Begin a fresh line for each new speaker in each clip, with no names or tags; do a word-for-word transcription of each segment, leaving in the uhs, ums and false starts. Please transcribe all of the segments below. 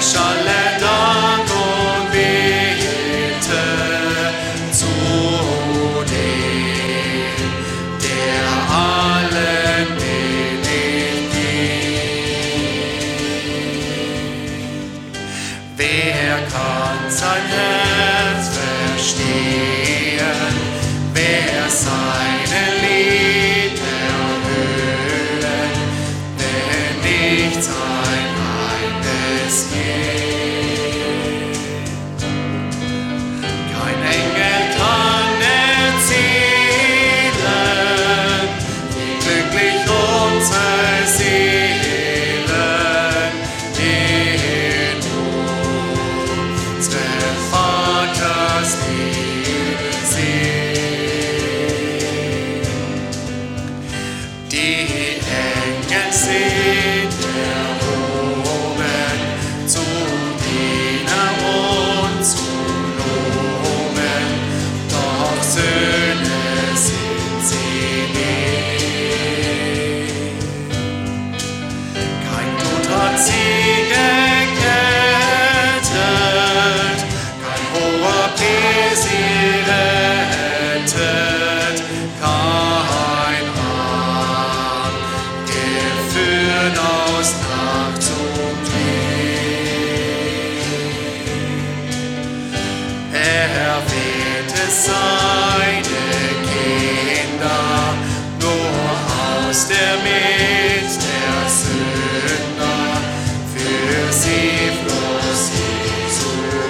erschalle Dank und bete zu dem, der allen willig gibt. Wer kann sein Herz verstehen? Wer seine Lied erhöhen, wenn nicht sein eigenes gibt? Kein Engel kann erzählen, wie glücklich unsere Seelen in unserem Vaters Liebe sehen. Die Engel sind erhoben, zu dienen und zu loben, doch Söhne sind sie nicht. Kein Tod hat sie gekettet, kein hoher Priester sie rettet, kein Arm geführt aus Nacht und Licht. Erwählte seine Kinder nur aus der Mitte der Sünder, für sie floss Jesu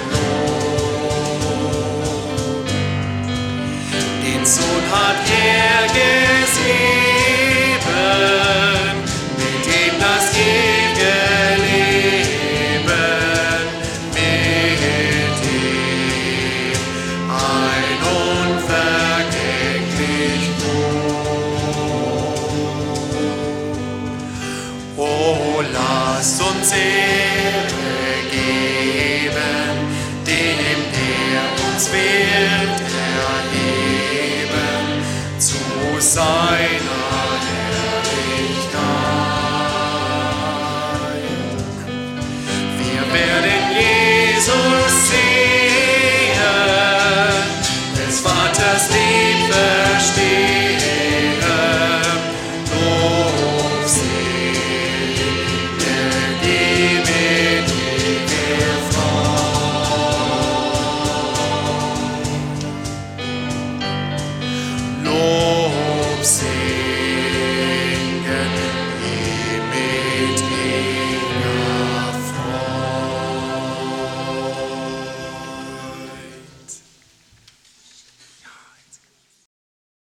Blut. Den Sohn hat er gegeben, mit dem das ewige Leben, mit ihm ein unvergänglich Brot. Oh, lasst uns Ehre geben, dem, der uns wird erheben zu seiner Herrlichkeit. Wir werden Jesus sehen, des Vaters Liebe